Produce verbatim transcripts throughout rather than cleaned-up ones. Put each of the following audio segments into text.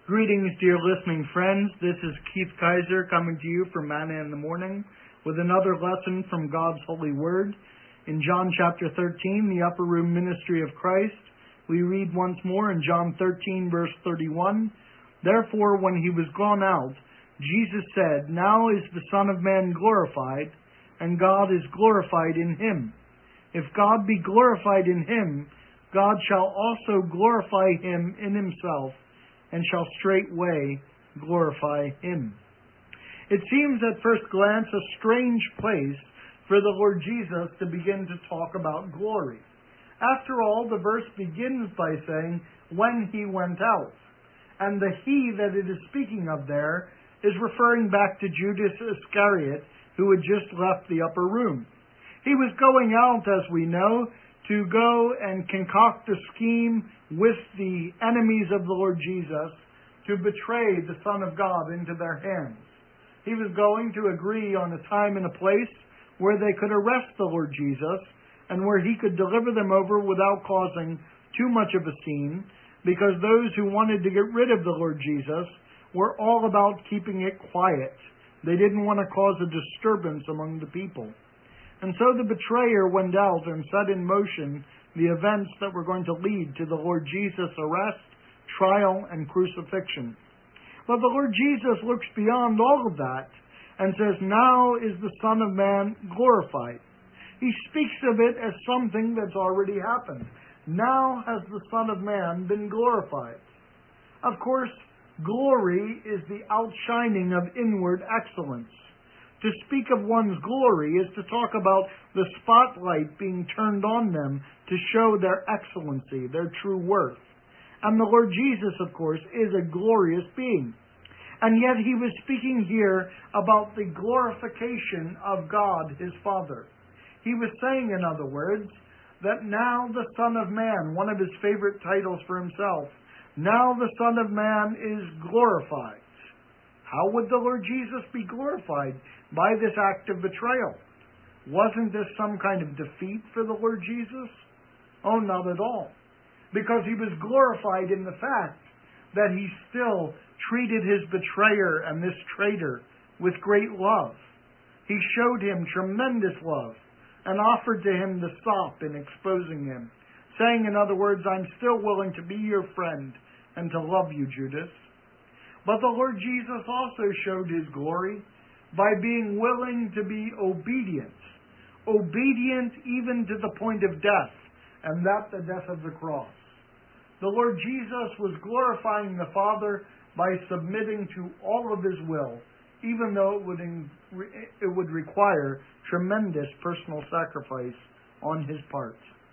Greetings, dear listening friends. This is Keith Kaiser coming to you from Manna in the Morning with another lesson from God's holy word. In John chapter thirteen, the upper room ministry of Christ, we read once more in John thirteen, verse thirty-one, "Therefore, when he was gone out, Jesus said, Now is the Son of Man glorified, and God is glorified in him. If God be glorified in him, God shall also glorify him in himself, and shall straightway glorify him." It seems at first glance a strange place for the Lord Jesus to begin to talk about glory. After all, the verse begins by saying, when he went out. And the he that it is speaking of there is referring back to Judas Iscariot, who had just left the upper room. He was going out, as we know, to go and concoct a scheme with the enemies of the Lord Jesus to betray the Son of God into their hands. He was going to agree on a time and a place where they could arrest the Lord Jesus and where he could deliver them over without causing too much of a scene, because those who wanted to get rid of the Lord Jesus were all about keeping it quiet. They didn't want to cause a disturbance among the people. And so the betrayer went out and set in motion the events that were going to lead to the Lord Jesus' arrest, trial, and crucifixion. But the Lord Jesus looks beyond all of that and says, now is the Son of Man glorified. He speaks of it as something that's already happened. Now has the Son of Man been glorified. Of course, glory is the outshining of inward excellence. To speak of one's glory is to talk about the spotlight being turned on them to show their excellency, their true worth. And the Lord Jesus, of course, is a glorious being. And yet he was speaking here about the glorification of God, his Father. He was saying, in other words, that now the Son of Man, one of his favorite titles for himself, now the Son of Man is glorified. How would the Lord Jesus be glorified by this act of betrayal? Wasn't this some kind of defeat for the Lord Jesus? Oh, not at all. Because he was glorified in the fact that he still treated his betrayer and this traitor with great love. He showed him tremendous love and offered to him the sop in exposing him, saying, in other words, I'm still willing to be your friend and to love you, Judas. But the Lord Jesus also showed his glory by being willing to be obedient. Obedient even to the point of death, and that the death of the cross. The Lord Jesus was glorifying the Father by submitting to all of his will, even though it would, in, it would require tremendous personal sacrifice on his part.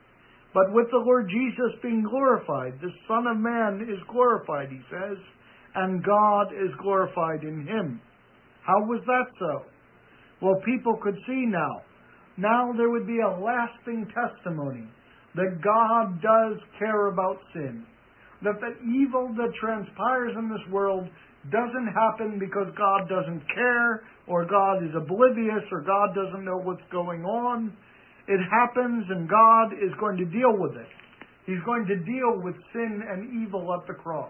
But with the Lord Jesus being glorified, the Son of Man is glorified, he says, and God is glorified in him. How was that so? Well, people could see now. Now there would be a lasting testimony that God does care about sin. That the evil that transpires in this world doesn't happen because God doesn't care, or God is oblivious, or God doesn't know what's going on. It happens, and God is going to deal with it. He's going to deal with sin and evil at the cross.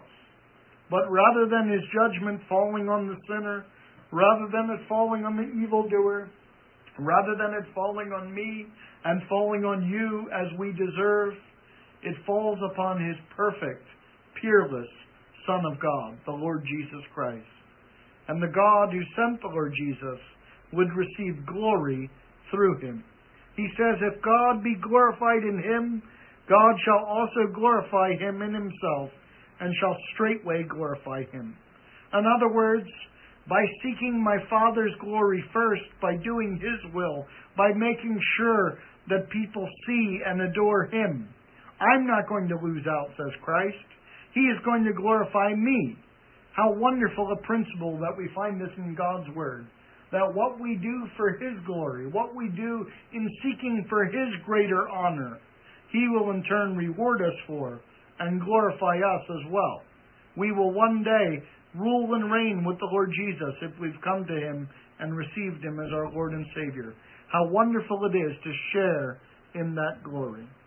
But rather than his judgment falling on the sinner, rather than it falling on the evildoer, rather than it falling on me and falling on you as we deserve, it falls upon his perfect, peerless Son of God, the Lord Jesus Christ. And the God who sent the Lord Jesus would receive glory through him. He says, if God be glorified in him, God shall also glorify him in himself, and shall straightway glorify him. In other words, by seeking my Father's glory first, by doing his will, by making sure that people see and adore him, I'm not going to lose out, says Christ. He is going to glorify me. How wonderful a principle that we find this in God's Word. That what we do for his glory, what we do in seeking for his greater honor, he will in turn reward us for and glorify us as well. We will one day rule and reign with the Lord Jesus if we've come to him and received him as our Lord and Savior. How wonderful it is to share in that glory.